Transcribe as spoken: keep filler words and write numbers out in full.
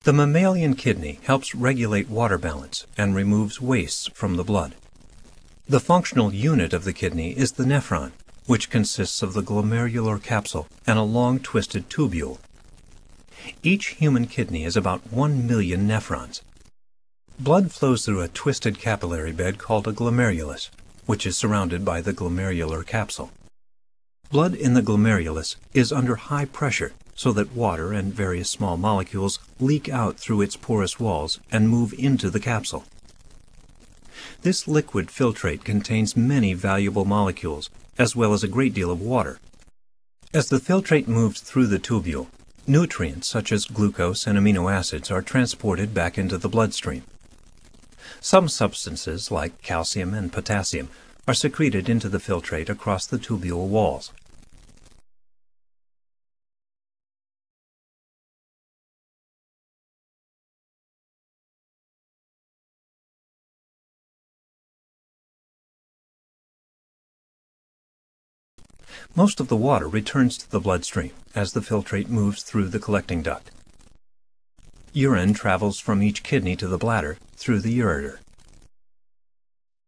The mammalian kidney helps regulate water balance and removes wastes from the blood. The functional unit of the kidney is the nephron, which consists of the glomerular capsule and a long twisted tubule. Each human kidney is about one million nephrons. Blood flows through a twisted capillary bed called a glomerulus, which is surrounded by the glomerular capsule. Blood in the glomerulus is under high pressure so that water and various small molecules leak out through its porous walls and move into the capsule. This liquid filtrate contains many valuable molecules, as well as a great deal of water. As the filtrate moves through the tubule, nutrients such as glucose and amino acids are transported back into the bloodstream. Some substances, like calcium and potassium, are secreted into the filtrate across the tubule walls. Most of the water returns to the bloodstream as the filtrate moves through the collecting duct. Urine travels from each kidney to the bladder through the ureter.